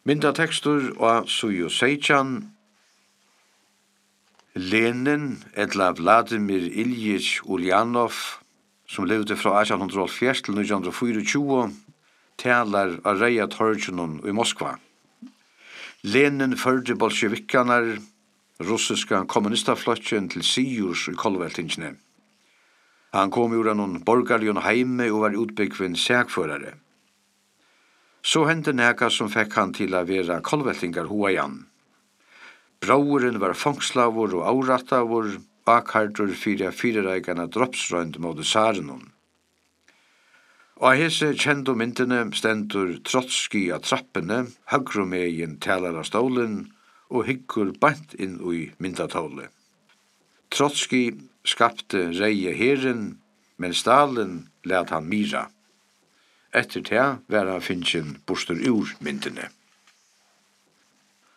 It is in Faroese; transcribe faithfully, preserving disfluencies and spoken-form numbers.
Myndatekstur og Sujo Seichan. Lenin, etla Vladimir Iljich Ulyanov, som levde fra eighteen oh four til nineteen twenty-four, talar av Reia Torgjenon i Moskva. Lenin førde bolsjevikanar, russiska kommunistaflotjen til sigurs i kolveltingene. Han kom ur en borgarlion heime og var utbyggvin sækførare. Så hendte neka som fikk han til å være kolveltingar hoa igjen. Brauren var fangslavur og aurattavur, bakhardur fyrir fyrireikana droppsrøynd mot sarenon. Og hese kjendo myndene stendur Trotski av trappene, høgrumegin talar av stolen, og hyggur bant inn i myndatåle. Trotski skapte reie herren, men Stalin let han mira. Etter det var han finnsin bostur ur myndene.